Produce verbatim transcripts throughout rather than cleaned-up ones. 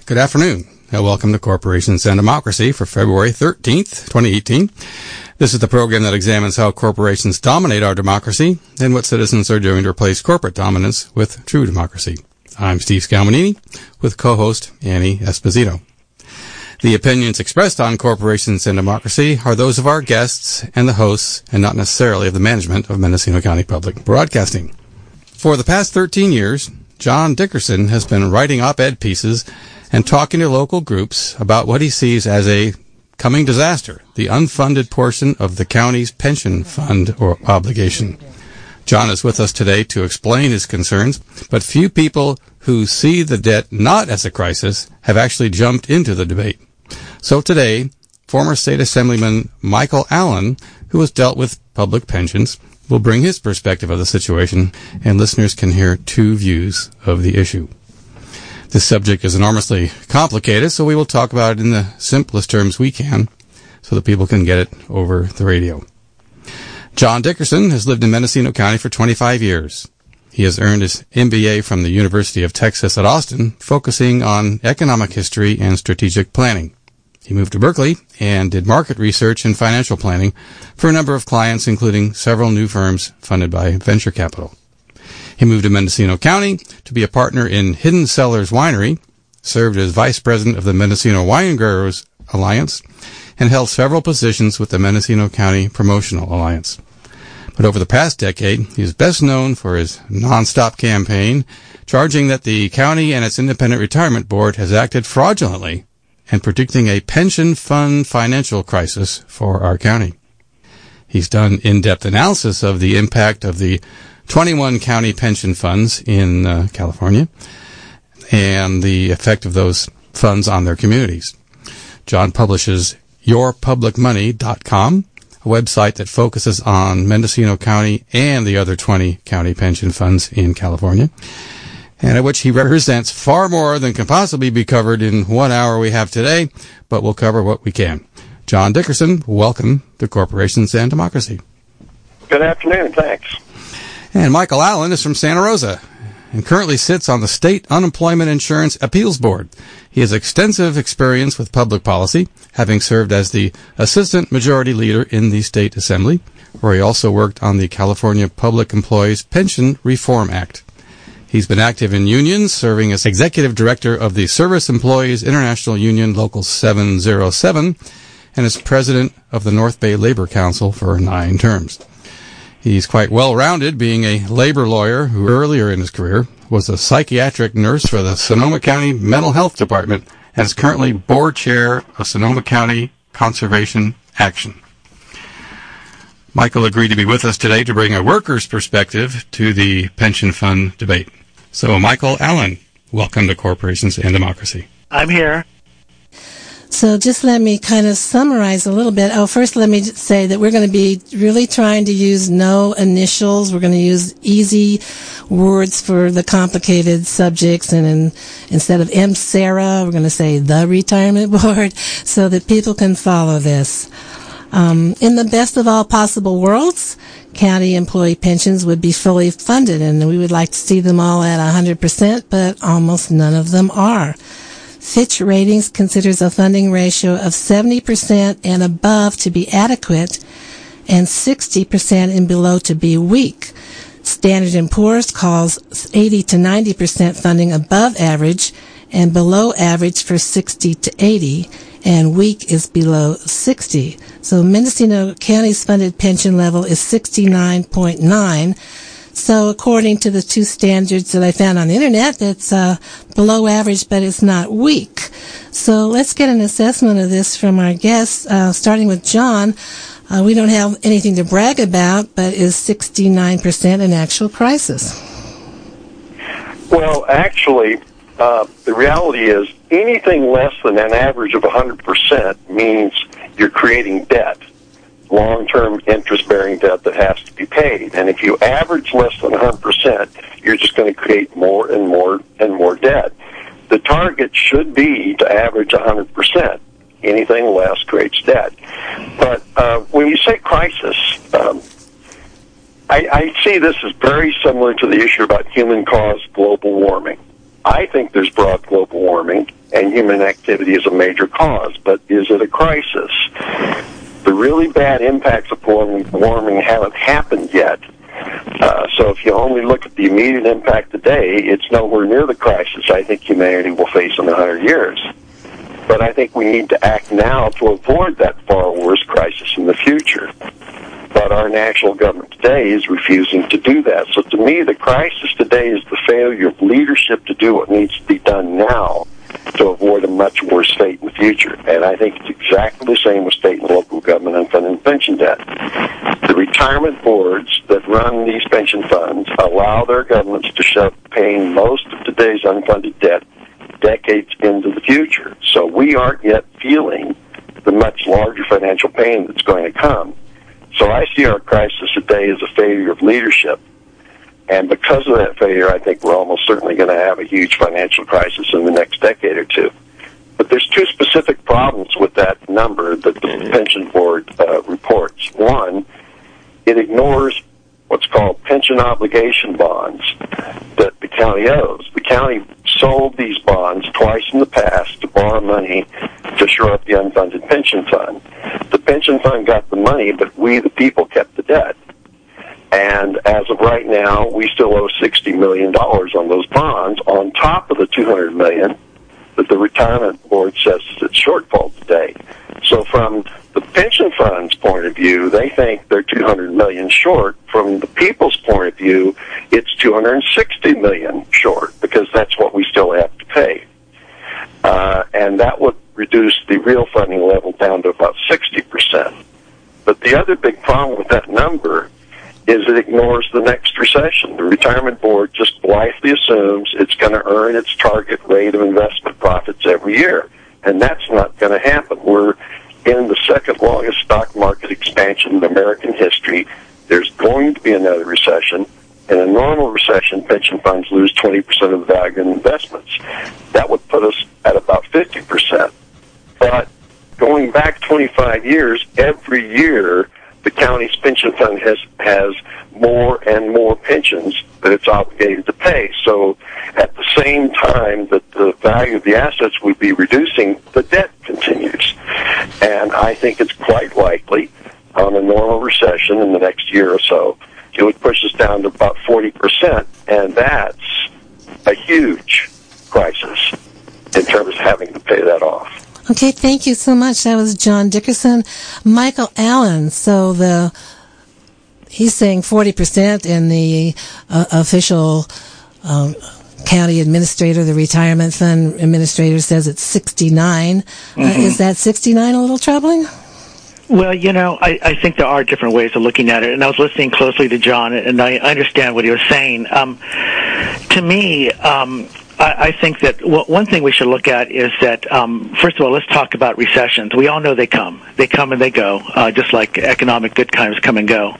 Good afternoon, and welcome to Corporations and Democracy for February thirteenth, twenty eighteen. This is the program that examines how corporations dominate our democracy and what citizens are doing to replace corporate dominance with true democracy. I'm Steve Scalmanini with co-host Annie Esposito. The opinions expressed on Corporations and Democracy are those of our guests and the hosts, and not necessarily of the management of Mendocino County Public Broadcasting. For the past thirteen years, John Dickerson has been writing op-ed pieces and talking to local groups about what he sees as a coming disaster, the unfunded portion of the county's pension fund or obligation. John is with us today to explain his concerns, but few people who see the debt not as a crisis have actually jumped into the debate. So today, former State Assemblyman Michael Allen, who has dealt with public pensions, will bring his perspective of the situation, and listeners can hear two views of the issue. This subject is enormously complicated, so we will talk about it in the simplest terms we can so that people can get it over the radio. John Dickerson has lived in Mendocino County for twenty-five years. He has earned his M B A from the University of Texas at Austin, focusing on economic history and strategic planning. He moved to Berkeley and did market research and financial planning for a number of clients, including several new firms funded by venture capital. He moved to Mendocino County to be a partner in Hidden Cellars Winery, served as vice president of the Mendocino Wine Growers Alliance, and held several positions with the Mendocino County Promotional Alliance. But over the past decade, he is best known for his nonstop campaign, charging that the county and its independent retirement board has acted fraudulently and predicting a pension fund financial crisis for our county. He's done in-depth analysis of the impact of the twenty-one county pension funds in uh, California and the effect of those funds on their communities. John publishes your public money dot com, a website that focuses on Mendocino County and the other twenty county pension funds in California, and at which he represents far more than can possibly be covered in one hour we have today, but we'll cover what we can. John Dickerson, welcome to Corporations and Democracy. Good afternoon, thanks. And Michael Allen is from Santa Rosa and currently sits on the State Unemployment Insurance Appeals Board. He has extensive experience with public policy, having served as the Assistant Majority Leader in the State Assembly, where he also worked on the California Public Employees Pension Reform Act. He's been active in unions, serving as Executive Director of the Service Employees International Union Local seven oh seven, and as President of the North Bay Labor Council for nine terms. He's quite well-rounded, being a labor lawyer who earlier in his career was a psychiatric nurse for the Sonoma County Mental Health Department and is currently board chair of Sonoma County Conservation Action. Michael agreed to be with us today to bring a worker's perspective to the pension fund debate. So, Michael Allen, welcome to Corporations and Democracy. I'm here. So just let me kind of summarize a little bit. Oh, first let me say that we're going to be really trying to use no initials. We're going to use easy words for the complicated subjects. And in, instead of M. Sarah, we're going to say the Retirement Board so that people can follow this. Um, in the best of all possible worlds, county employee pensions would be fully funded, and we would like to see them all at one hundred percent, but almost none of them are. Fitch Ratings considers a funding ratio of seventy percent and above to be adequate and sixty percent and below to be weak. Standard and Poor's calls eighty to ninety percent funding above average and below average for sixty to eighty, and weak is below sixty. So Mendocino County's funded pension level is sixty-nine point nine. So according to the two standards that I found on the internet, it's uh, below average, but it's not weak. So let's get an assessment of this from our guests, uh, starting with John. Uh, we don't have anything to brag about, but is sixty-nine percent an actual crisis? Well, actually, uh, the reality is anything less than an average of one hundred percent means you're creating debt. Long-term interest-bearing debt that has to be paid. And if you average less than one hundred percent, you're just going to create more and more and more debt. The target should be to average one hundred percent. Anything less creates debt. But uh, when you say crisis, um, I, I see this as very similar to the issue about human-caused global warming. I think there's broad global warming. and human activity is a major cause. But is it a crisis? The really bad impacts of warming haven't happened yet. Uh, so if you only look at the immediate impact today, it's nowhere near the crisis I think humanity will face in a hundred years. But I think we need to act now to avoid that far worse crisis in the future. But our national government today is refusing to do that. So to me, the crisis today is the failure of leadership to do what needs to be done now to avoid a much worse fate in the future. And I think it's exactly the same with state and local government unfunded pension debt. The retirement boards that run these pension funds allow their governments to shove paying most of today's unfunded debt decades into the future. So we aren't yet feeling the much larger financial pain that's going to come. So I see our crisis today as a failure of leadership. And because of that failure, I think we're almost certainly going to have a huge financial crisis in the next decade or two. But there's two specific problems with that number that the pension board uh, reports. One, it ignores what's called pension obligation bonds that the county owes. The county sold these bonds twice in the past to borrow money to shore up the unfunded pension fund. The pension fund got the money, but we, the people, kept the debt. And as of right now, we still owe sixty million dollars on those bonds on top of the two hundred million dollars that the retirement board says is its shortfall today. So from the pension fund's point of view, they think they're two hundred million dollars short. From the people's point of view, it's two hundred sixty million dollars short because that's what we still have to pay. Uh, and that would reduce the real funding level down to about sixty percent. But the other big problem with that number is it ignores the next recession. The retirement board just blithely assumes it's going to earn its target rate of investment profits every year. And that's not going to happen. We're in the second longest stock market expansion in American history. There's going to be another recession. In a normal recession, pension funds lose twenty percent of the value in investments. That would put us at about fifty percent. But going back twenty-five years, every year, the county's pension fund has, has more and more pensions that it's obligated to pay. So at the same time that the value of the assets would be reducing, the debt continues. And I think it's quite likely on a normal recession in the next year or so, it would push us down to about forty percent. And that's a huge crisis in terms of having to pay that off. Okay, thank you so much. That was John Dickerson. Michael Allen, so the he's saying forty percent, and the uh, official um, county administrator, the retirement fund administrator, says it's sixty-nine. Mm-hmm. Uh, is that sixty-nine a little troubling? Well, you know, I, I think there are different ways of looking at it, and I was listening closely to John, and I understand what he was saying. Um, to me, um, I think that one thing we should look at is that, um, first of all, let's talk about recessions. We all know they come. They come and they go, uh, just like economic good times come and go.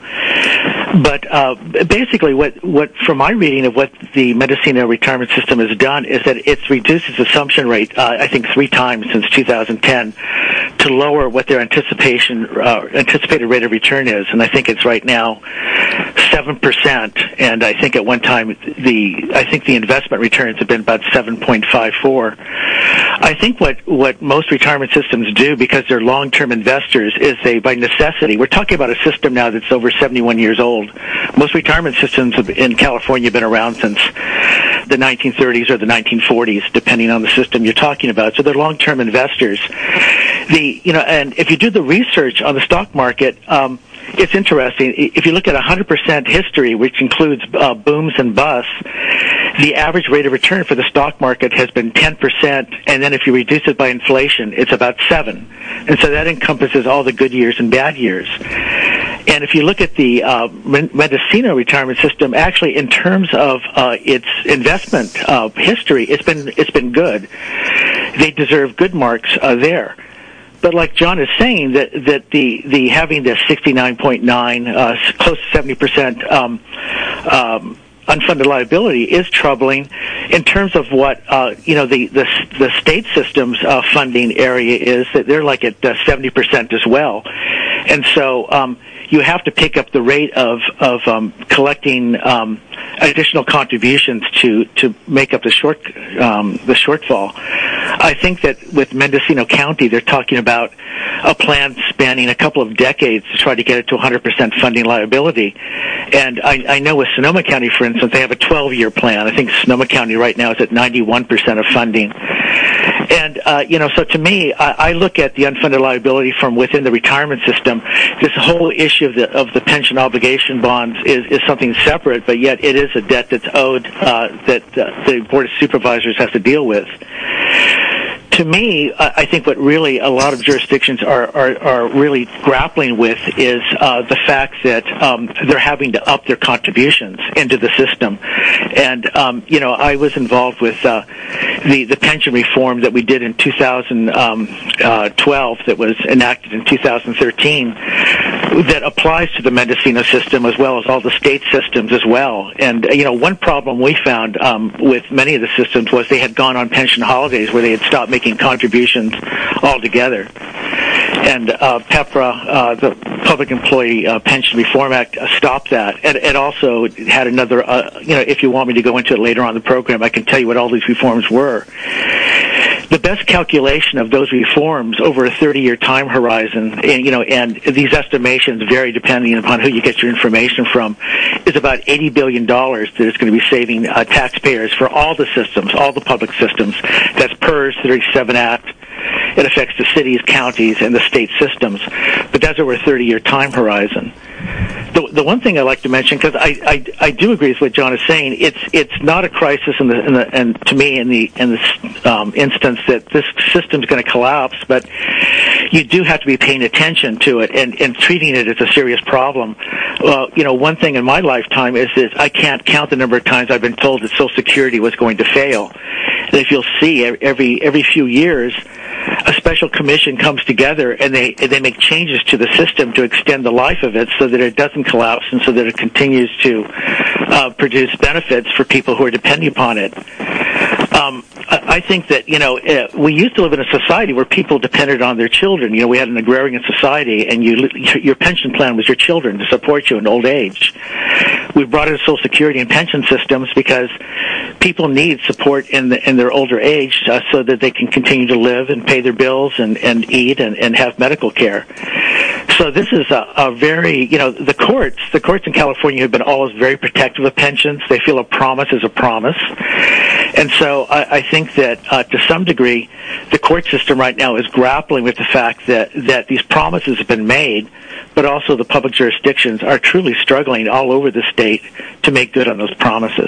But uh, basically, what, what from my reading of what the Mendocino retirement system has done is that it's reduced its assumption rate, uh, I think, three times since two thousand ten to lower what their anticipation uh, anticipated rate of return is. And I think it's right now seven percent. And I think at one time, the I think the investment returns have been about seven point five four. I think what, what most retirement systems do, because they're long-term investors, is they, by necessity, we're talking about a system now that's over seventy-one years old. Most retirement systems in California have been around since the nineteen thirties or the nineteen forties, depending on the system you're talking about. So they're long-term investors. The, you know, and if you do the research on the stock market, um, it's interesting. If you look at one hundred percent history, which includes uh, booms and busts, the average rate of return for the stock market has been ten percent, and then if you reduce it by inflation, it's about seven. And so that encompasses all the good years and bad years. And if you look at the uh, Mendocino retirement system, actually, in terms of uh, its investment uh, history, it's been it's been good. They deserve good marks uh, there. But like John is saying, that that the, the having this sixty-nine point nine, uh, close to seventy percent um, um, unfunded liability is troubling in terms of what uh, you know the the, the state system's uh, funding area is. That they're like at uh, seventy percent as well, and so um, you have to pick up the rate of of um, collecting um, additional contributions to to make up the short um, the shortfall. I think that with Mendocino County, they're talking about a plan spanning a couple of decades to try to get it to one hundred percent funding liability. And I, I know with Sonoma County, for instance, they have a twelve-year plan. I think Sonoma County right now is at ninety-one percent of funding. And, uh, you know, so to me, I, I look at the unfunded liability from within the retirement system. This whole issue of the, of the pension obligation bonds is, is something separate, but yet it is a debt that's owed uh, that uh, the Board of Supervisors has to deal with. To me, I think what really a lot of jurisdictions are, are, are really grappling with is uh, the fact that um, they're having to up their contributions into the system. And, um, you know, I was involved with uh, the, the pension reform that we did in two thousand twelve that was enacted in two thousand thirteen that applies to the Mendocino system as well as all the state systems as well. And, you know, one problem we found um, with many of the systems was they had gone on pension holidays where they had stopped making contributions altogether. And uh, PEPRA, uh, the Public Employee uh, Pension Reform Act, uh, stopped that. And it also had another, uh, you know, if you want me to go into it later on in the program, I can tell you what all these reforms were. The best calculation of those reforms over a thirty-year time horizon, and, you know, and these estimations vary depending upon who you get your information from, is about eighty billion dollars that it's going to be saving uh, taxpayers for all the systems, all the public systems. That's P E R S thirty-seven Act. It affects the cities, counties, and the state systems. But that's over a thirty-year time horizon. The, the one thing I like to mention, because I, I I do agree with what John is saying, it's it's not a crisis in the in the and to me in the in this um, instance that this system's going to collapse, but you do have to be paying attention to it and, and treating it as a serious problem. Well, you know, one thing in my lifetime is that I can't count the number of times I've been told that Social Security was going to fail. And if you'll see, every every few years, a special commission comes together and they they make changes to the system to extend the life of it so that it doesn't collapse and so that it continues to uh, produce benefits for people who are depending upon it. Um, I think that, you know, uh, we used to live in a society where people depended on their children. You know, we had an agrarian society, and you, your pension plan was your children to support you in old age. We brought in Social Security and pension systems because people need support in, the, in their older age uh, so that they can continue to live and pay their bills and, and eat and, and have medical care. So this is a, a very, you know, the courts, the courts in California have been always very protective of pensions. They feel a promise is a promise. And so I, I think that uh, to some degree, the court system right now is grappling with the fact that, that these promises have been made, but also the public jurisdictions are truly struggling all over the state to make good on those promises.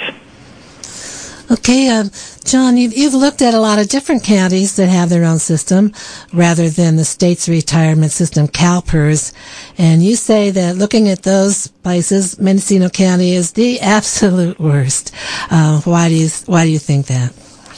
Okay, um, John, you've, you've looked at a lot of different counties that have their own system rather than the state's retirement system, CalPERS, and you say that looking at those places, Mendocino County is the absolute worst. Uh, why do you why do you think that?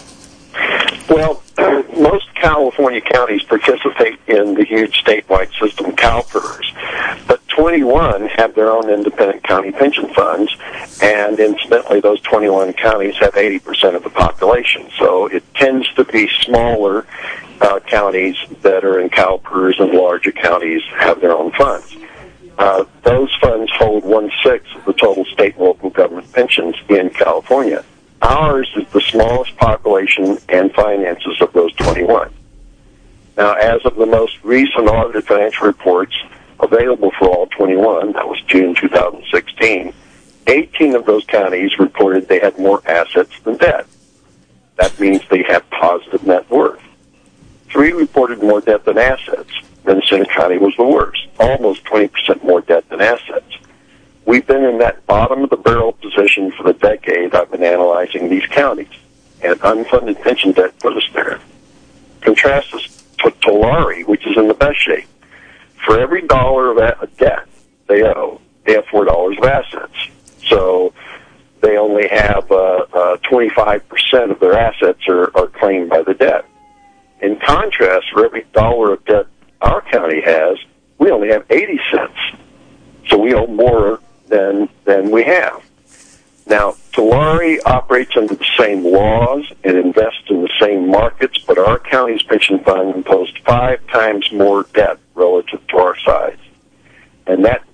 Well, most California counties participate in the huge statewide system, CalPERS, but twenty-one have their own independent county pension funds, and incidentally, those twenty-one counties have eighty percent of the population, so it tends to be smaller uh, counties that are in CalPERS, and larger counties have their own funds. Uh, those funds hold one-sixth of the total state and local government pensions in California. Ours is the smallest population and finances of those twenty-one. Now, as of the most recent audited financial reports available for all twenty-one, that was June two thousand sixteen, eighteen of those counties reported they had more assets than debt. That means they have positive net worth. Three reported more debt than assets. Mendocino County was the worst, almost twenty percent more debt than assets. We've been in that bottom-of-the-barrel position for the decade I've been analyzing these counties, and unfunded pension debt put us there. Contrast this to Tulare, which is in the best shape. For every dollar of debt they owe, they have four dollars of assets. So they only have uh, uh, twenty-five percent of their assets are, are claimed by the debt. In contrast, for every dollar of debt our county has, we only have eighty cents. So we owe more than than we have. Now, Tulare operates under the same laws and invests in the same markets, but our county's pension fund imposed five times more debt relative to our size. And that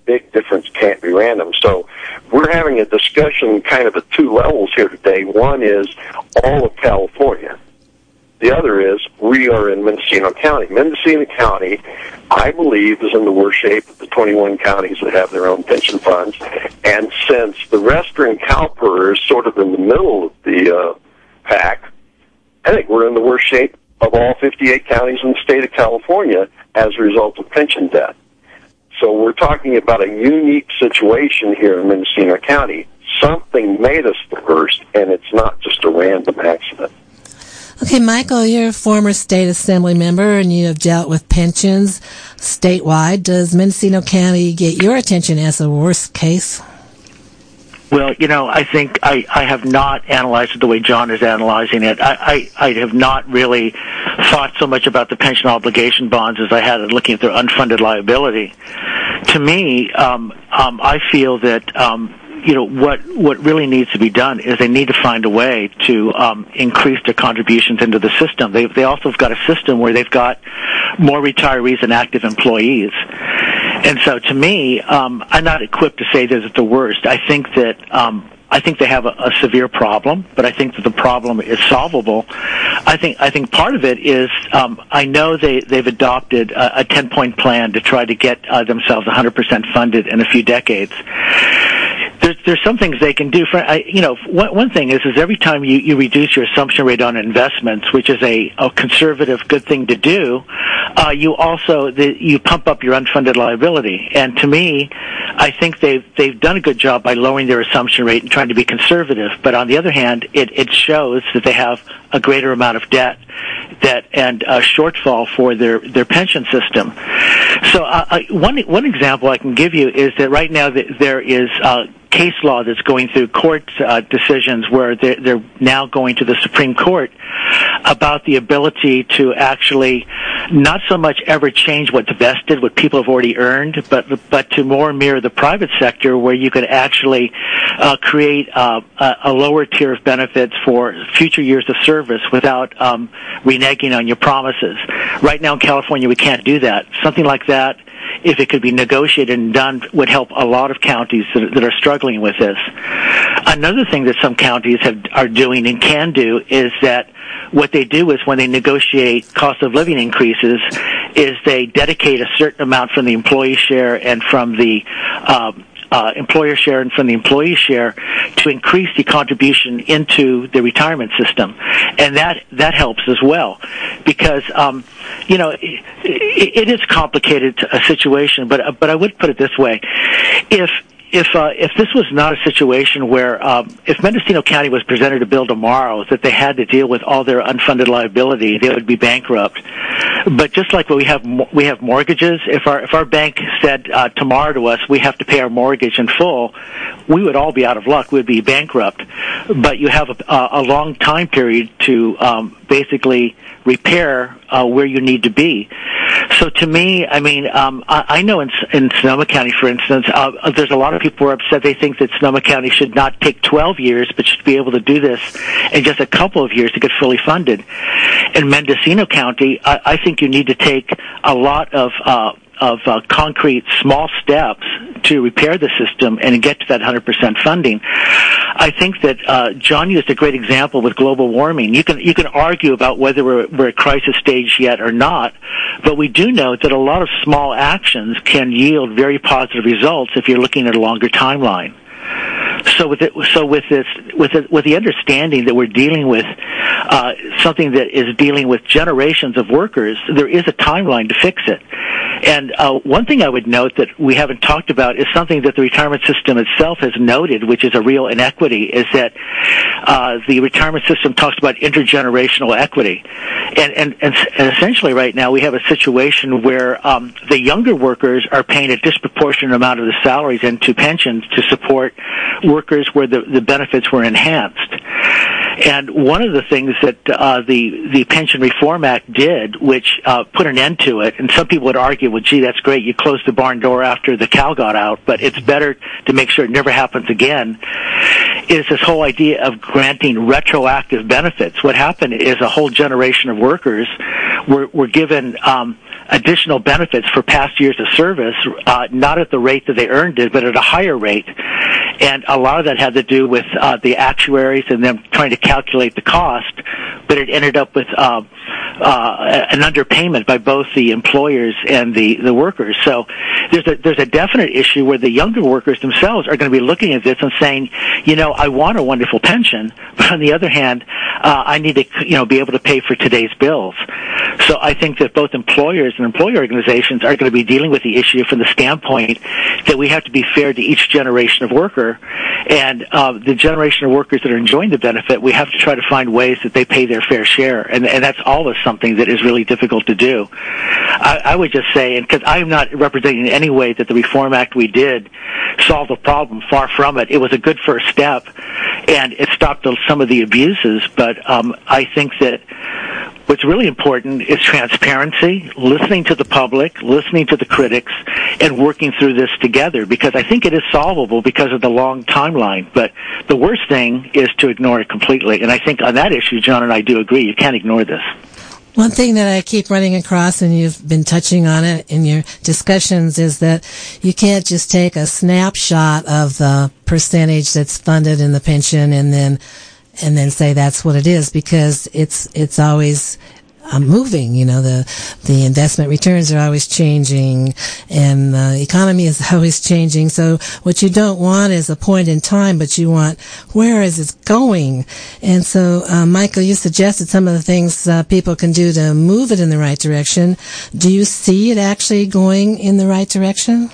big difference can't be random. So we're having a discussion kind of at two levels here today. One is all of California. The other is we are in Mendocino County. Mendocino County, I believe, is in the worst shape of the twenty-one counties that have their own pension funds. And since the rest are in CalPERS, sort of in the middle of the uh, pack, I think we're in the worst shape of all fifty-eight counties in the state of California as a result of pension debt. So we're talking about a unique situation here in Mendocino County. Something made us the worst, and it's not just a random accident. Okay, Michael, you're a former state assembly member and you have dealt with pensions statewide. Does Mendocino County get your attention as a worst case? Well, you know, I think I, I have not analyzed it the way John is analyzing it. I, I, I have not really thought so much about the pension obligation bonds as I had looking at their unfunded liability. To me, um, um, I feel that um, you know, what what really needs to be done is they need to find a way to um, increase their contributions into the system. They they also have got a system where they've got more retirees than active employees. And so to me, um, I'm not equipped to say this is the worst. I think that um, I think they have a, a severe problem, but I think that the problem is solvable. I think I think part of it is um, I know they, they've adopted a, a ten-point plan to try to get uh, themselves one hundred percent funded in a few decades. There's, there's some things they can do. For, I, you know, one, one thing is, is every time you, you reduce your assumption rate on investments, which is a, a conservative good thing to do, uh, you also the, you pump up your unfunded liability. And to me, I think they've they've done a good job by lowering their assumption rate and trying to be conservative. But on the other hand, it, it shows that they have a greater amount of debt that and a shortfall for their, their pension system. So uh, I, one one example I can give you is that right now there is uh, case law that's going through court uh, decisions where they're, they're now going to the Supreme Court about the ability to actually not so much ever change what's vested, what people have already earned, but but to more mirror the private sector where you could actually uh, create uh, a, a lower tier of benefits for future years of service without um, reneging on your promises. Right now in California, we can't do that. Something like that, if it could be negotiated and done, would help a lot of counties that, that are struggling with this. Another thing that some counties have, are doing and can do is that what they do is when they negotiate cost of living increases is they dedicate a certain amount from the employee share and from the um, Uh, employer share and from the employee share to increase the contribution into the retirement system, and that that helps as well, because um, you know it, it is complicated a situation. But but I would put it this way: if If uh, if this was not a situation where um, if Mendocino County was presented a bill tomorrow that they had to deal with all their unfunded liability, they would be bankrupt. But just like when we have we have mortgages, if our if our bank said uh, tomorrow to us we have to pay our mortgage in full, we would all be out of luck. We'd be bankrupt. But you have a, a long time period to um, basically repair uh, where you need to be. So to me, I mean, um, I, I know in, in Sonoma County, for instance, uh, there's a lot of people who are upset. They think that Sonoma County should not take twelve years, but should be able to do this in just a couple of years to get fully funded. In Mendocino County, I, I think you need to take a lot of uh, of uh, concrete small steps to repair the system and get to that one hundred percent funding. I think that uh, John used a great example with global warming. You can you can argue about whether we're, we're at crisis stage yet or not, but we do know that a lot of small actions can yield very positive results if you're looking at a longer timeline. So with it, so with this, with it, with the understanding that we're dealing with uh, something that is dealing with generations of workers, there is a timeline to fix it. And uh, one thing I would note that we haven't talked about is something that the retirement system itself has noted, which is a real inequity, is that uh, the retirement system talks about intergenerational equity. And, and, and essentially right now we have a situation where um, the younger workers are paying a disproportionate amount of the salaries into pensions to support workers where the, the benefits were enhanced. And one of the things that uh, the the Pension Reform Act did, which uh, put an end to it, and some people would argue, well, gee, that's great, you closed the barn door after the cow got out, but it's better to make sure it never happens again, is this whole idea of granting retroactive benefits. What happened is a whole generation of workers were, were given um, additional benefits for past years of service, uh, not at the rate that they earned it, but at a higher rate. And a lot of that had to do with uh, the actuaries and them trying to calculate the cost, but it ended up with uh, uh, an underpayment by both the employers and the, the workers. So there's a, there's a definite issue where the younger workers themselves are going to be looking at this and saying, you know, I want a wonderful pension, but on the other hand, uh, I need to, you know, be able to pay for today's bills. So I think that both employers and employer organizations are going to be dealing with the issue from the standpoint that we have to be fair to each generation of worker, and uh, the generation of workers that are enjoying the benefit, we have to try to find ways that they pay their fair share, and, and that's always something that is really difficult to do. I, I would just say, and because I'm not representing in any way that the Reform Act we did solved the problem, far from it. It was a good first step, and it stopped some of the abuses, but um, I think that what's really important is transparency, listening to the public, listening to the critics, and working through this together, because I think it is solvable because of the long timeline. But the worst thing is to ignore it completely. And I think on that issue, John and I do agree. You can't ignore this. One thing that I keep running across, and you've been touching on it in your discussions, is that you can't just take a snapshot of the percentage that's funded in the pension and then and then say that's what it is, because it's it's always um, moving. You know, the the investment returns are always changing, and the economy is always changing. So what you don't want is a point in time, but you want where is it going. And so, uh, Michael, you suggested some of the things uh, people can do to move it in the right direction. Do you see it actually going in the right direction?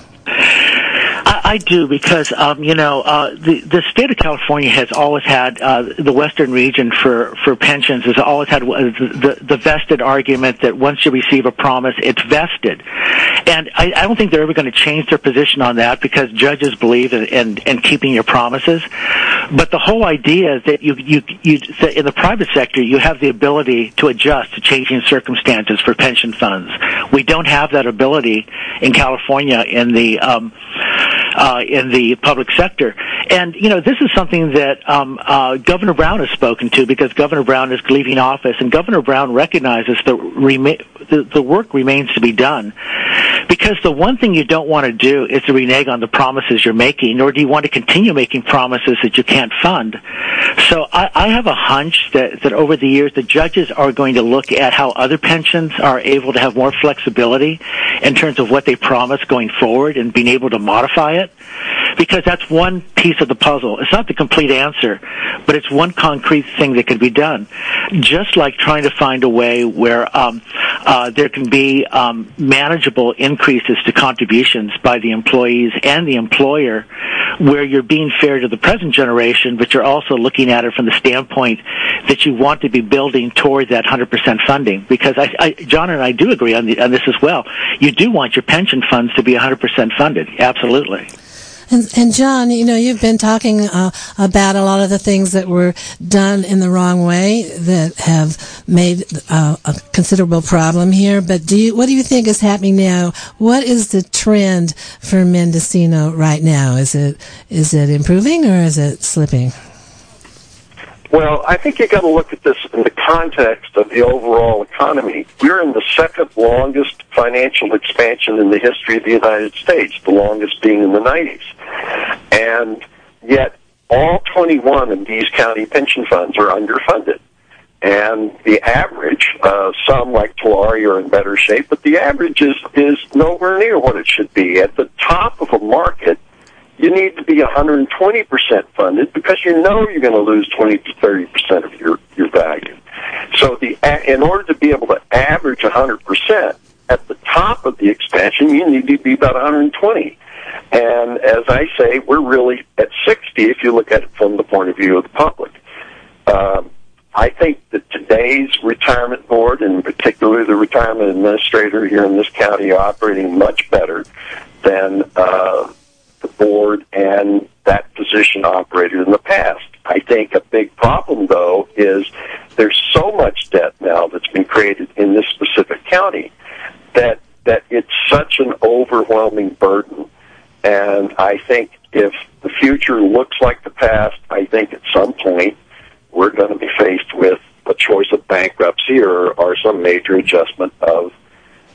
I do, because um, you know uh, the the state of California has always had uh, the Western region for, for pensions has always had the, the vested argument that once you receive a promise, it's vested, and I, I don't think they're ever going to change their position on that, because judges believe in, in, in keeping your promises. But the whole idea is that you you you in the private sector you have the ability to adjust to changing circumstances for pension funds. We don't have that ability in California in the um, Uh, in the public sector. And, you know, this is something that um, uh, Governor Brown has spoken to, because Governor Brown is leaving office, and Governor Brown recognizes that rema- the, the work remains to be done. Because the one thing you don't want to do is to renege on the promises you're making, nor do you want to continue making promises that you can't fund. So I, I have a hunch that, that over the years the judges are going to look at how other pensions are able to have more flexibility in terms of what they promise going forward and being able to modify it, because that's one piece of the puzzle. It's not the complete answer, but it's one concrete thing that can be done. Just like trying to find a way where um, uh, there can be um, manageable increases to contributions by the employees and the employer, where you're being fair to the present generation, but you're also looking at it from the standpoint that you want to be building toward that one hundred percent funding. Because I, I, John and I do agree on, the, on this as well. You do want your pension funds to be one hundred percent funded. Absolutely. And, and John, you know, you've been talking uh, about a lot of the things that were done in the wrong way that have made uh, a considerable problem here. But do you, what do you think is happening now? What is the trend for Mendocino right now? Is it is it improving or is it slipping? Well, I think you got to look at this in the context of the overall economy. We're in the second longest financial expansion in the history of the United States, the longest being in the nineties. And yet all twenty-one of these county pension funds are underfunded. And the average, uh, some like Tulare are in better shape, but the average is, is nowhere near what it should be. At the top of a market, you need to be one hundred twenty percent funded, because you know you're going to lose twenty to thirty percent of your, your value. So the, in order to be able to average one hundred percent at the top of the expansion, you need to be about one hundred twenty. And as I say, we're really at sixty if you look at it from the point of view of the public. Um, I think that today's retirement board, and particularly the retirement administrator here in this county, are operating much better than uh, the board and that position operated in the past. I think a big problem, though, is there's so much debt now that's been created in this specific county that that it's such an overwhelming burden. And I think if the future looks like the past, I think at some point we're going to be faced with a choice of bankruptcy or, or some major adjustment of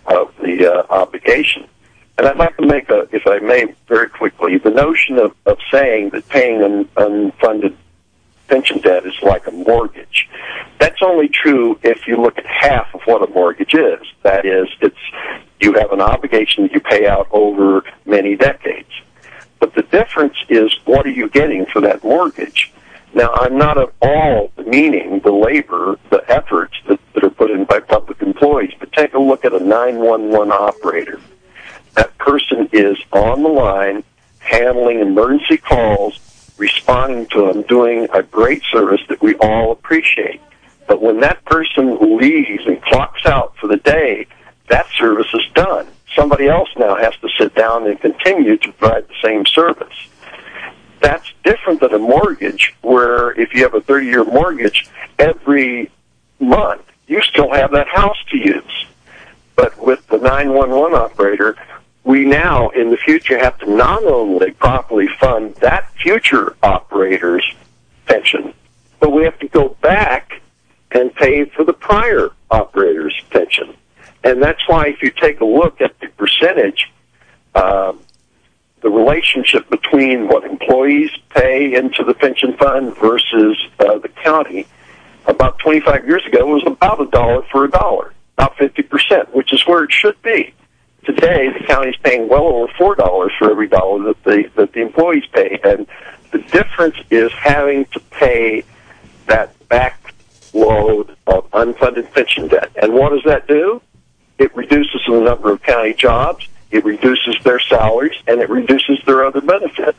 of the uh, obligation. And I'd like to make a, if I may, very quickly, the notion of, of saying that paying an unfunded pension debt is like a mortgage. That's only true if you look at half of what a mortgage is. That is, it's you have an obligation that you pay out over many decades. But the difference is, what are you getting for that mortgage? Now, I'm not at all demeaning the labor, the efforts that, that are put in by public employees, but take a look at a nine one one operator. That person is on the line, handling emergency calls, responding to them, doing a great service that we all appreciate. But when that person leaves and clocks out for the day, that service is done. Somebody else now has to sit down and continue to provide the same service. That's different than a mortgage, where if you have a thirty-year mortgage, every month you still have that house to use. But with the nine one one operator, we now, in the future, have to not only properly fund that future operator's pension, but we have to go back and pay for the prior operator's pension. And that's why if you take a look at the percentage, uh, the relationship between what employees pay into the pension fund versus uh, the county, about twenty-five years ago, was about a dollar for a dollar, about fifty percent, which is where it should be. Today, the county's paying well over four dollars for every dollar that the that the employees pay, and the difference is having to pay that backload of unfunded pension debt. And what does that do? It reduces the number of county jobs, it reduces their salaries, and it reduces their other benefits.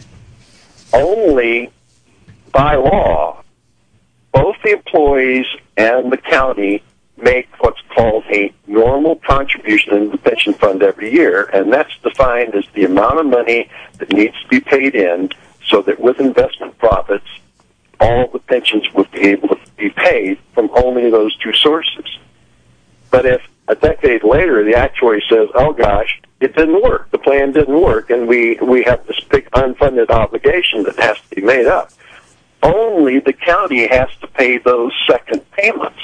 Only by law, both the employees and the county make what's called a normal contribution into the pension fund every year, and that's defined as the amount of money that needs to be paid in so that with investment profits, all the pensions would be able to be paid from only those two sources. But if a decade later the actuary says, oh gosh, it didn't work, the plan didn't work, and we, we have this big unfunded obligation that has to be made up, only the county has to pay those second payments.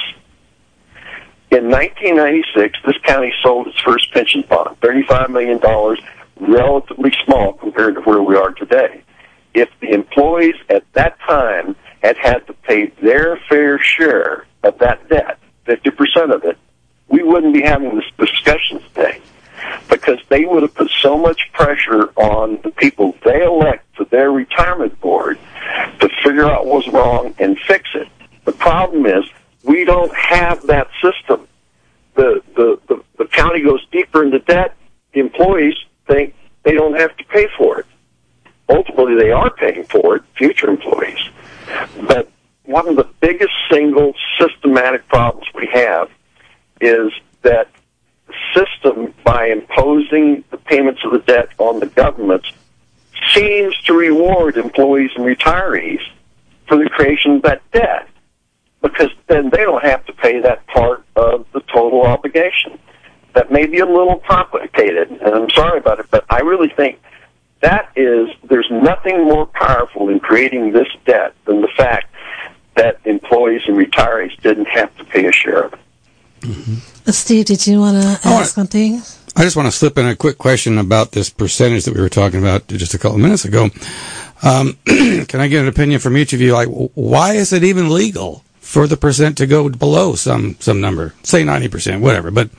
In nineteen ninety-six, this county sold its first pension bond, thirty-five million dollars, relatively small compared to where we are today. If the employees at that time had had to pay their fair share of that debt, fifty percent of it, we wouldn't be having this discussion today, because they would have put so much pressure on the people they elect to their retirement board to figure out what's wrong and fix it. The problem is, we don't have that system. The, the, the, the county goes deeper into debt. The employees think they don't have to pay for it. Ultimately, they are paying for it, future employees. But one of the biggest single systematic problems we have is that the system, by imposing the payments of the debt on the government, seems to reward employees and retirees for the creation of that debt, because then they don't have to pay that part of the total obligation. That may be a little complicated, and I'm sorry about it, but I really think that is, there's nothing more powerful in creating this debt than the fact that employees and retirees didn't have to pay a share of it. Mm-hmm. Steve, did you want to ask want, something? I just want to slip in a quick question about this percentage that we were talking about just a couple of minutes ago. Um, can I get an opinion from each of you? Like, why is it even legal for the percent to go below some, some number? Say ninety percent, whatever, but...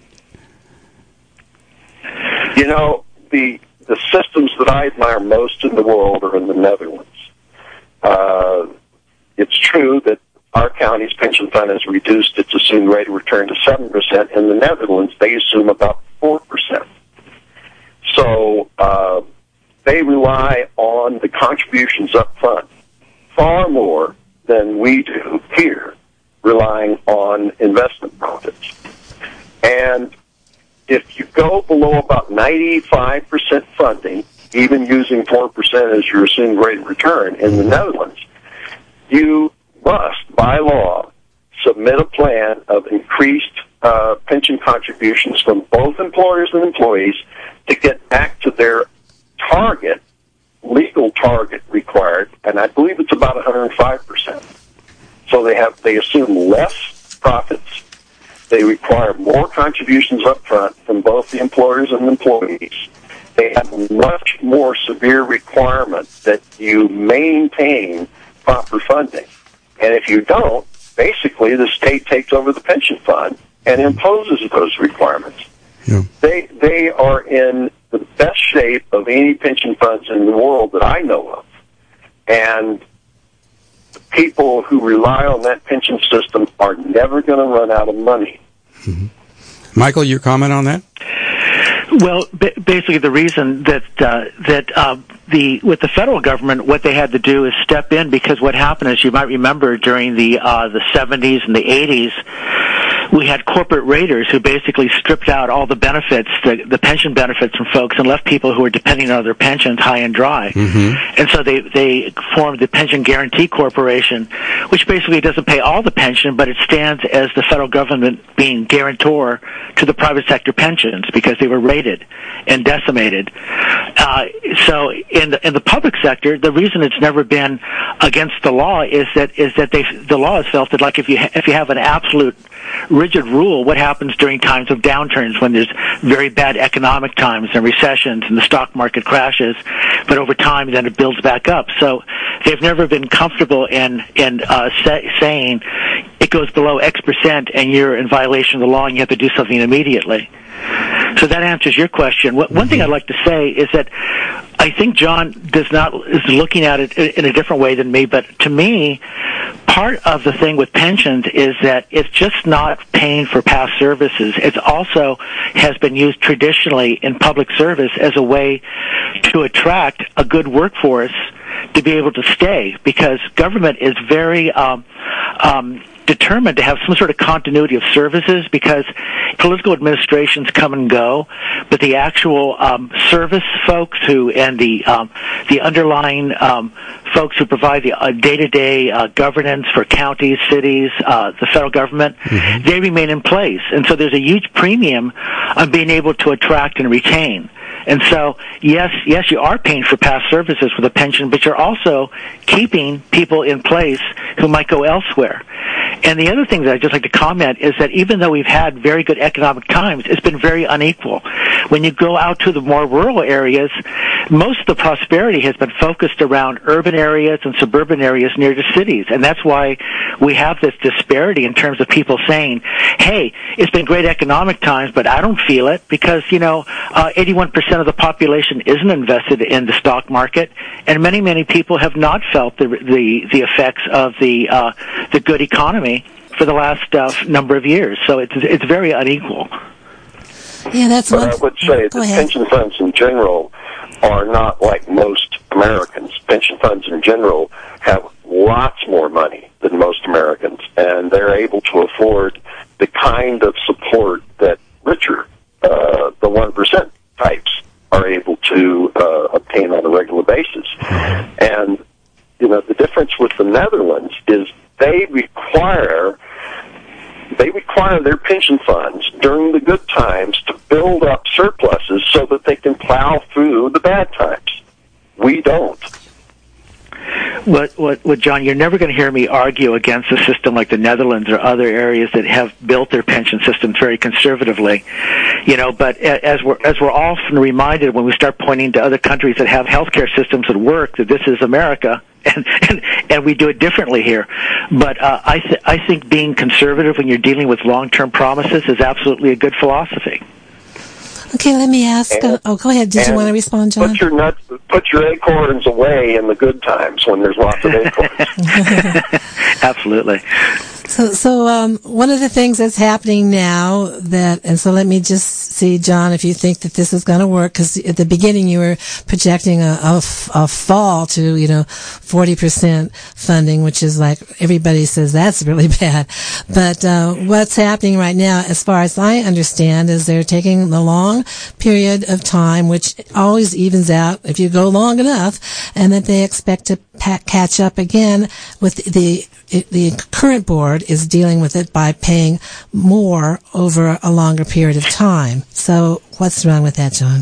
You know, the the systems that I admire most in the world are in the Netherlands. Uh, it's true that our county's pension fund has reduced its assumed rate of return to seven percent. In the Netherlands, they assume about four percent. So uh, they rely on the contributions up front far more than we do here, relying on investment profits. And if you go below about ninety-five percent funding, even using four percent as your assumed rate of return in the Netherlands, you must, by law, submit a plan of increased uh, pension contributions from both employers and employees to get back to their target, legal target required, and I believe it's about one hundred five percent. So they have they assume less profits, They require more contributions up front from both the employers and employees. They have a much more severe requirement that you maintain proper funding. And if you don't, basically the state takes over the pension fund and imposes those requirements. Yeah. They they are in the best shape of any pension funds in the world that I know of. And the people who rely on that pension system are never going to run out of money. Mm-hmm. Michael, your comment on that? Well, b- basically, the reason that uh, that uh, the with the federal government, what they had to do is step in, because what happened is, you might remember during the uh, the seventies and the eighties, we had corporate raiders who basically stripped out all the benefits, the, the pension benefits from folks, and left people who were depending on their pensions high and dry. Mm-hmm. And so they they formed the Pension Guarantee Corporation, which basically doesn't pay all the pension, but it stands as the federal government being guarantor to the private sector pensions, because they were raided and decimated. Uh, so in the, in the public sector, the reason it's never been against the law is that is that they the law has felt that, like, if you ha- if you have an absolute rigid rule, what happens during times of downturns, when there's very bad economic times and recessions and the stock market crashes, but over time then it builds back up. So they've never been comfortable in in uh, say, saying it goes below X percent and you're in violation of the law and you have to do something immediately. So that answers your question. One thing I'd like to say is that I think John does not is looking at it in a different way than me, but to me, part of the thing with pensions is that it's just not paying for past services. It also has been used traditionally in public service as a way to attract a good workforce to be able to stay, because government is very um, um, determined to have some sort of continuity of services, because political administrations come and go, but the actual um, service folks who and the um, the underlying um, folks who provide the uh, day-to-day uh, governance for counties, cities, uh, the federal government, mm-hmm. they remain in place. And so there's a huge premium on being able to attract and retain. And so, yes, yes, you are paying for past services with a pension, but you're also keeping people in place who might go elsewhere. And the other thing that I'd just like to comment is that even though we've had very good economic times, it's been very unequal. When you go out to the more rural areas, most of the prosperity has been focused around urban areas and suburban areas near the cities. And that's why we have this disparity in terms of people saying, hey, it's been great economic times, but I don't feel it, because, you know, uh, eighty-one percent of the population isn't invested in the stock market, and many, many people have not felt the the, the effects of the uh, the good economy for the last uh, number of years. So it's it's very unequal. Yeah, that's but one. I would say Go that ahead. pension funds in general are not like most Americans. Pension funds in general have lots more money than most Americans, and they're able to afford the kind of support that richer, uh, the one percent types, are able to uh, obtain on a regular basis. And, you know, the difference with the Netherlands is they require they require their pension funds during the good times to build up surpluses so that they can plow through the bad times. We don't. What, what, what, John, you're never going to hear me argue against a system like the Netherlands or other areas that have built their pension systems very conservatively, you know. But as we're as we're often reminded when we start pointing to other countries that have healthcare systems that work, that this is America, and and, and we do it differently here. But uh, I th- I think being conservative when you're dealing with long-term promises is absolutely a good philosophy. Okay, let me ask. Uh, oh, go ahead. Did you want to respond, John? Put your nuts, put your acorns away in the good times when there's lots of acorns. Absolutely. So, so um, one of the things that's happening now that, and so let me just see, John, if you think that this is going to work, because at the beginning you were projecting a, a, a fall to, you know, forty percent funding, which is like everybody says that's really bad. But uh, what's happening right now, as far as I understand, is they're taking the long period of time, which always evens out if you go long enough, and that they expect to pa- catch up again with the the current board is dealing with it by paying more over a longer period of time. So what's wrong with that, John?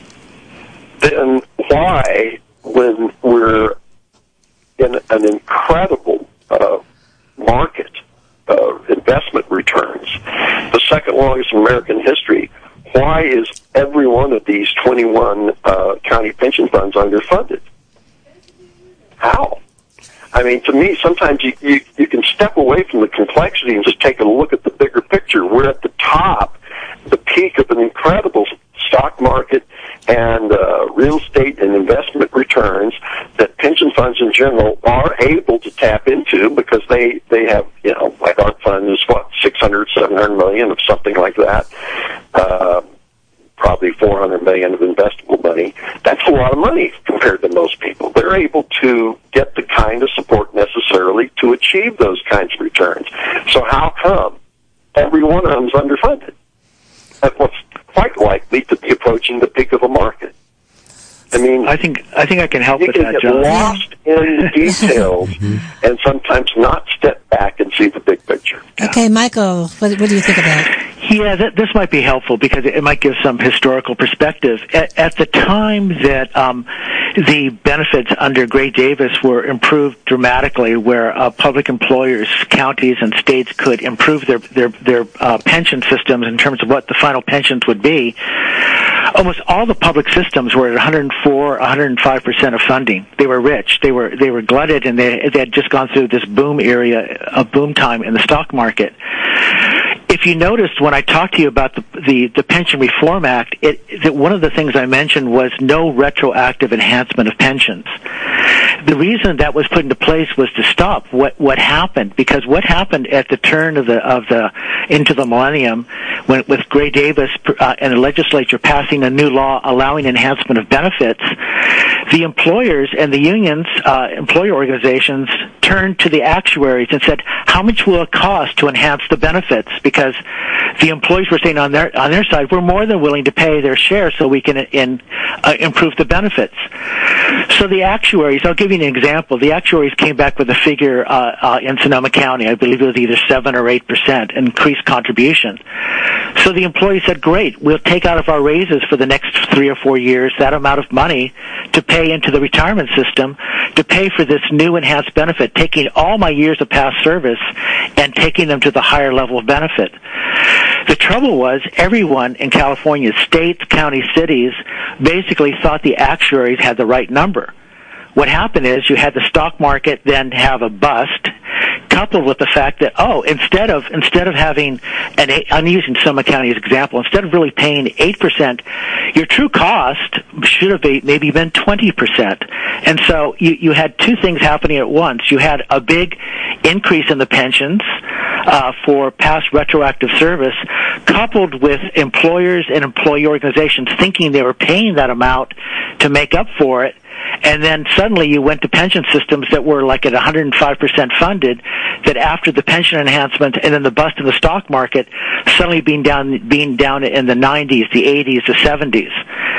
Then why, when we're in an incredible uh, market of investment returns, second longest in American history, why is every one of these twenty-one uh, county pension funds underfunded? How? I mean, to me, sometimes you, you, you can step away from the complexity and just take a look at the bigger picture. We're at the top, the peak of an incredible stock market and uh, real estate and investment returns that pension funds in general are able to tap into because they, they have, you know, like our fund is what, six hundred, seven hundred million of something like that. Uh, probably four hundred million of investable money. That's a lot of money compared to most people. They're able to get the kind of support necessarily to achieve those kinds of returns. So how come every one of them is underfunded? That's what's quite likely to be approaching the peak of a market. I mean, I think I think I can help you with can that, get John. lost in the details and sometimes not step back and see the big picture. Okay, Michael, what, what do you think of that? Yeah, th- this might be helpful because it might give some historical perspective. At, at the time that um, the benefits under Gray Davis were improved dramatically, where uh, public employers, counties, and states could improve their their their uh, pension systems in terms of what the final pensions would be, almost all the public systems were at one hundred four, one hundred five percent of funding. They were rich. They were they were glutted, and they they had just gone through this boom area, a boom time in the stock market. If you noticed when I talked to you about the, the, the Pension Reform Act, it, that one of the things I mentioned was no retroactive enhancement of pensions. The reason that was put into place was to stop what, what happened, because what happened at the turn of the of the into the millennium, when with Gray Davis uh, and the legislature passing a new law allowing enhancement of benefits, the employers and the unions, uh, employer organizations, turned to the actuaries and said, "How much will it cost to enhance the benefits?" Because the employees were saying on their on their side, we're more than willing to pay their share so we can in, uh, improve the benefits. So the actuaries, I'll give you an example. The actuaries came back with a figure uh, uh, in Sonoma County, I believe it was either seven or eight percent increased contribution. So the employees said, "Great, we'll take out of our raises for the next three or four years that amount of money to pay into the retirement system to pay for this new enhanced benefit, taking all my years of past service and taking them to the higher level of benefit." The trouble was everyone in California, states, counties, cities, basically thought the actuaries had the right number. What happened is you had the stock market then have a bust, coupled with the fact that, oh, instead of instead of having an eight, I'm using Sonoma County as an example, instead of really paying eight percent, your true cost should have been, maybe been twenty percent. And so you, you had two things happening at once. You had a big increase in the pensions uh, for past retroactive service, coupled with employers and employee organizations thinking they were paying that amount to make up for it. And then suddenly you went to pension systems that were like at one hundred five percent funded, that after the pension enhancement and then the bust in the stock market, suddenly being down being down in the nineties, the eighties, the seventies.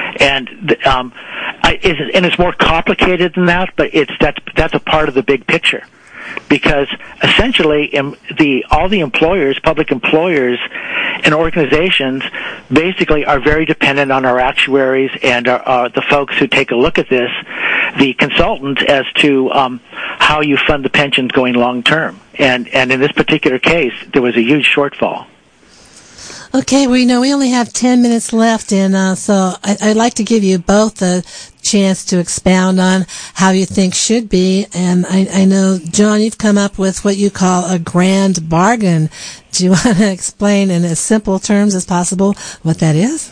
And um, I, and it's more complicated than that, but it's that's that's a part of the big picture. Because essentially, the all the employers, public employers, and organizations basically are very dependent on our actuaries and our, uh, the folks who take a look at this, the consultants, as to um, how you fund the pensions going long term. And and in this particular case, there was a huge shortfall. Okay, well, you know, we only have ten minutes left, and uh, so I, I'd like to give you both a chance to expound on how you think should be. And I, I know, John, you've come up with what you call a grand bargain. Do you want to explain in as simple terms as possible what that is?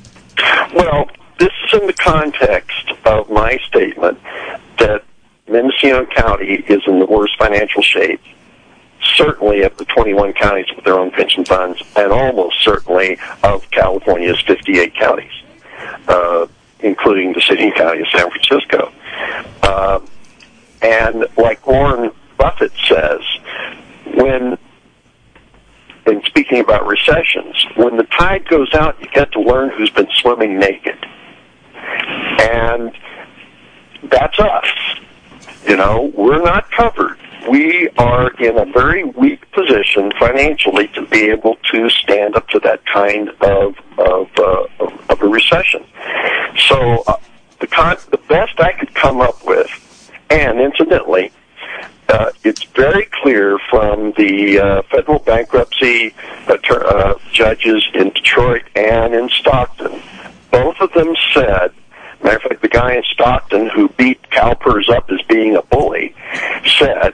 Well, this is in the context of my statement that Mendocino County is in the worst financial shape, certainly of the twenty-one counties with their own pension funds, and almost certainly of California's fifty-eight counties, uh, including the city and county of San Francisco. Uh, and like Warren Buffett says, when, in speaking about recessions, when the tide goes out, you get to learn who's been swimming naked. And that's us. You know, we're not covered. We are in a very weak position financially to be able to stand up to that kind of of, uh, of, of a recession. So uh, the con- the best I could come up with, and incidentally, uh, it's very clear from from the uh, federal bankruptcy uh, judges in Detroit and in Stockton. Both of them said, matter of fact, the guy in Stockton who beat CalPERS up as being a bully said,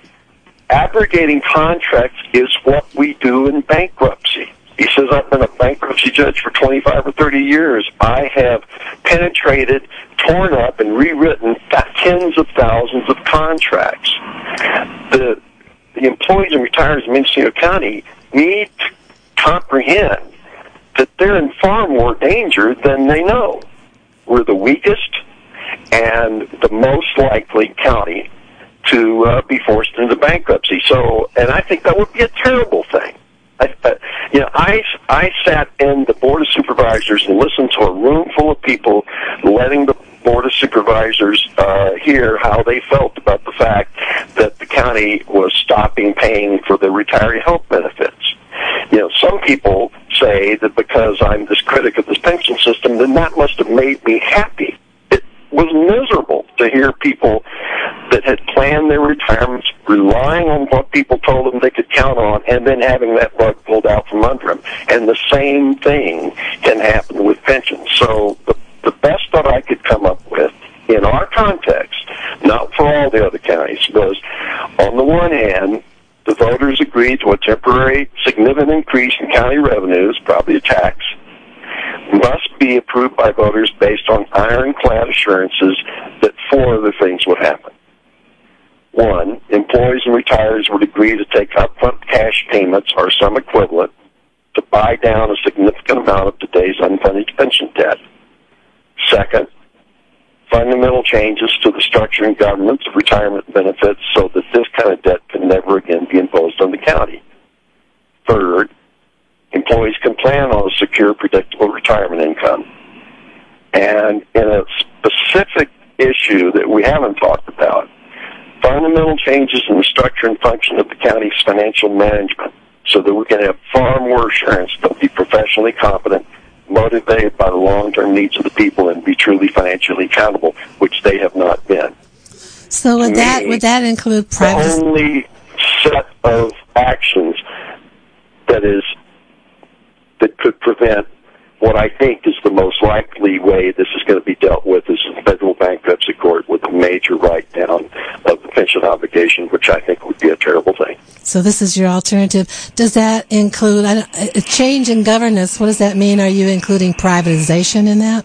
abrogating contracts is what we do in bankruptcy. He says, I've been a bankruptcy judge for twenty-five or thirty years. I have penetrated, torn up, and rewritten tens of thousands of contracts. The, the employees and retirees in Mendocino County need to comprehend that they're in far more danger than they know. We're the weakest and the most likely county to uh, be forced into bankruptcy. So, and I think that would be a terrible thing. I, uh, you know, I, I sat in the Board of Supervisors and listened to a room full of people letting the Board of Supervisors uh, hear how they felt about the fact that the county was stopping paying for the retiree health benefits. You know, some people say that because I'm this critic of this pension system, then that must have made me happy. It was miserable to hear people that had planned their retirements relying on what people told them they could count on and then having that rug pulled out from under them. And the same thing can happen with pensions. So the, the best that I could come up with in our context, not for all the other counties, was on the one hand, the voters agreed to a temporary significant increase in county revenues, probably a tax, must be approved by voters based on ironclad assurances that four other things would happen. One, employees and retirees would agree to take upfront cash payments or some equivalent to buy down a significant amount of today's unfunded pension debt. Second, fundamental changes to the structure and governance of retirement benefits so that this kind of debt can never again be imposed on the county. Third, employees can plan on a secure, predictable retirement income. And in a specific issue that we haven't talked about, fundamental changes in the structure and function of the county's financial management so that we can have far more assurance they'll be professionally competent, motivated by the long-term needs of the people, and be truly financially accountable, which they have not been. So would that, would that include privacy? The only set of actions that is that could prevent what I think is the most likely way this is going to be dealt with is in federal bankruptcy court with a major write-down of the pension obligation, which I think would be a terrible thing. So this is your alternative. Does that include I don't, a change in governance? What does that mean? Are you including privatization in that?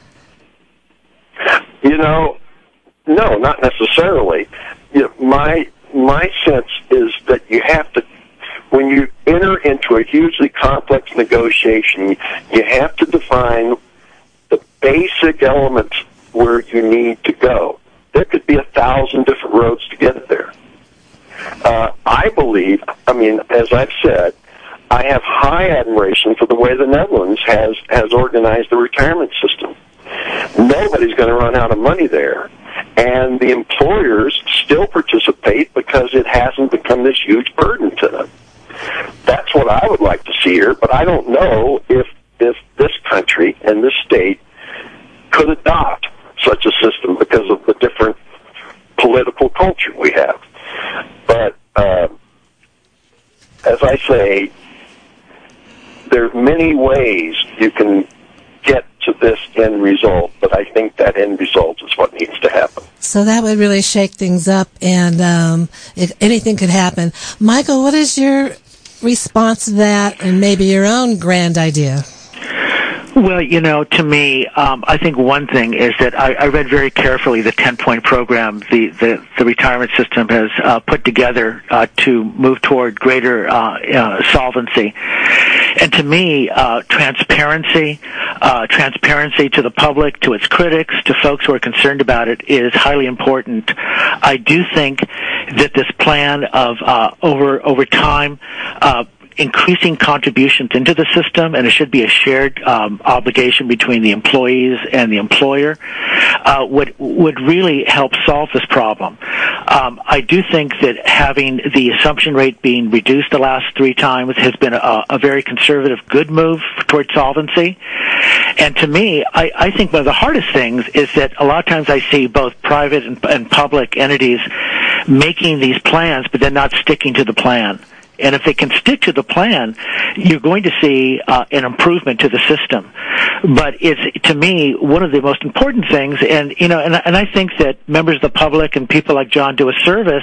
You know, no, not necessarily. You know, my my sense is that you have to, when you enter into a hugely complex negotiation, you have to define the basic elements where you need to go. There could be a thousand different roads to get there. Uh, I believe, I mean, as I've said, I have high admiration for the way the Netherlands has, has organized the retirement system. Nobody's going to run out of money there, and the employers still participate because it hasn't become this huge burden to them. That's what I would like to see here, but I don't know if, if this country and this state could adopt such a system because of the different political culture we have. But uh, as I say, there are many ways you can get to this end result, but I think that end result is what needs to happen. So that would really shake things up, and um, if anything could happen. Michael, what is your response to that, and maybe your own grand idea? Well, you know, to me, um, I think one thing is that I, I read very carefully the ten-point program the, the, the retirement system has uh, put together uh, to move toward greater uh, uh, solvency. And to me, uh, transparency, uh, transparency to the public, to its critics, to folks who are concerned about it is highly important. I do think that this plan of uh, over over time, uh, increasing contributions into the system, and it should be a shared um, obligation between the employees and the employer, uh, would would really help solve this problem. Um, I do think that having the assumption rate being reduced the last three times has been a, a very conservative, good move toward solvency. And to me, I, I think one of the hardest things is that a lot of times I see both private and, and public entities making these plans, but then not sticking to the plan. And if they can stick to the plan, you're going to see uh, an improvement to the system. But it's, to me, one of the most important things, and, you know, and, and I think that members of the public and people like John do a service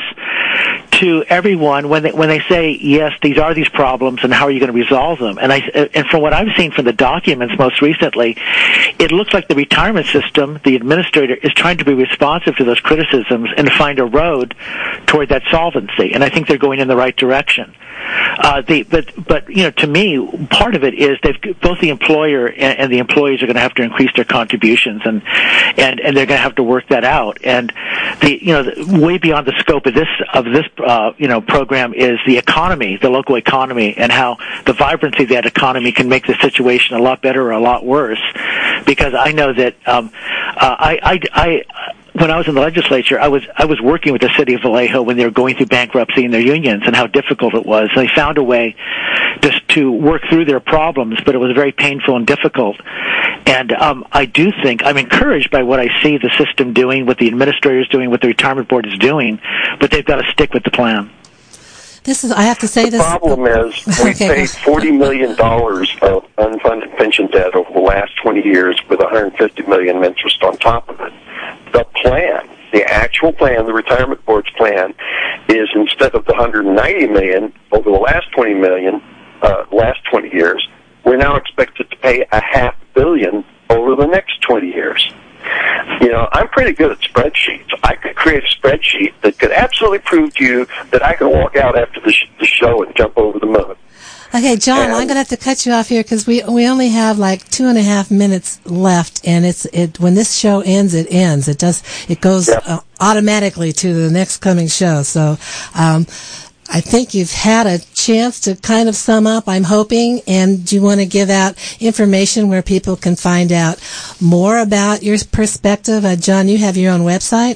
to everyone when they, when they say, yes, these are these problems, and how are you going to resolve them? And I, and from what I've seen from the documents most recently, it looks like the retirement system, the administrator, is trying to be responsive to those criticisms and to find a road toward that solvency. And I think they're going in the right direction. Uh, the, but, but, you know, to me, part of it is they've, both the employer and, and the employees are going to have to increase their contributions, and, and, and they're going to have to work that out. And the, you know, the, way beyond the scope of this, of this, uh, you know, program is the economy, the local economy, and how the vibrancy of that economy can make the situation a lot better or a lot worse. Because I know that, um, uh, I, I, I, when I was in the legislature, I was I was working with the city of Vallejo when they were going through bankruptcy in their unions and how difficult it was. And they found a way just to work through their problems, but it was very painful and difficult. And um, I do think I'm encouraged by what I see the system doing, what the administrators doing, what the retirement board is doing, but they've got to stick with the plan. This is, I have to say the this. The problem is we okay. paid forty million dollars of unfunded pension debt over the last twenty years with one hundred fifty million dollars of interest on top of it. The plan, the actual plan, the retirement board's plan, is instead of the one hundred ninety million dollars over the last twenty million dollars, uh, last twenty years, we're now expected to pay a half billion over the next twenty years. You know, I'm pretty good at spreadsheets. I could create a spreadsheet that could absolutely prove to you that I can walk out after the, sh- the show and jump over the moon. Okay, John, and, I'm going to have to cut you off here because we we only have like two and a half minutes left, and it's it when this show ends, it ends. It does it goes yep. uh, automatically to the next coming show. So, um, I think you've had a chance to kind of sum up, I'm hoping, and do you want to give out information where people can find out more about your perspective? Uh, John, you have your own website?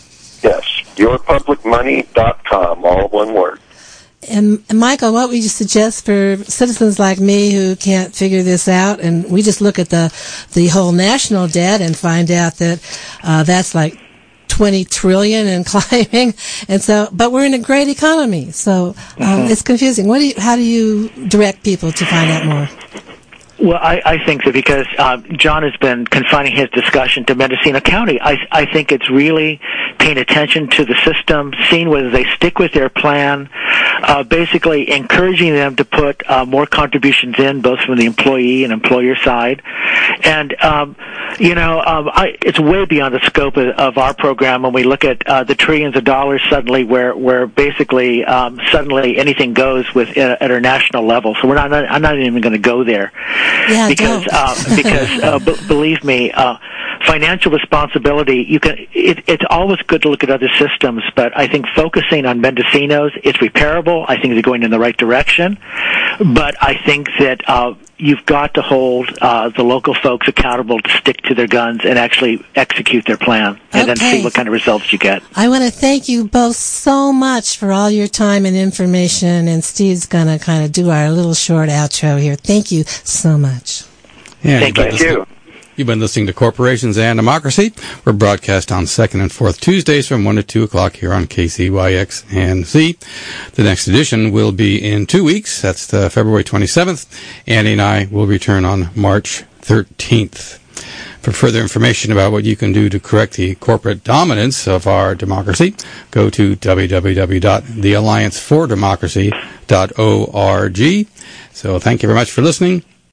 Yes, your public money dot com, all one word. And, and Michael, what would you suggest for citizens like me who can't figure this out, and we just look at the the whole national debt and find out that uh, that's like twenty trillion and climbing, and so, but we're in a great economy, so um, mm-hmm. it's confusing. What do you, how do you direct people to find out more? Well, I, I think that because uh, John has been confining his discussion to Mendocino County, I, I think it's really paying attention to the system, seeing whether they stick with their plan, uh, basically encouraging them to put uh, more contributions in, both from the employee and employer side. And, um, you know, um, I, it's way beyond the scope of, of our program when we look at uh, the trillions of dollars suddenly where, where basically um, suddenly anything goes with at, at our national level. So we're not, I'm not even going to go there. Yeah, because uh, because uh, b- believe me, uh, financial responsibility. You can. It, it's always good to look at other systems, but I think focusing on Mendocino's, it's repairable. I think they're going in the right direction, but I think that uh, you've got to hold uh, the local folks accountable to stick to their guns and actually execute their plan, and okay. then see what kind of results you get. I want to thank you both so much for all your time and information, and Steve's going to kind of do our little short outro here. Thank you so much. Yeah, thank Thank you. You've been listening to Corporations and Democracy. We're broadcast on second and fourth Tuesdays from one to two o'clock here on K C Y X and Z. The next edition will be in two weeks. That's the February twenty-seventh. Andy and I will return on March thirteenth. For further information about what you can do to correct the corporate dominance of our democracy, go to w w w dot the alliance for democracy dot org. So thank you very much for listening.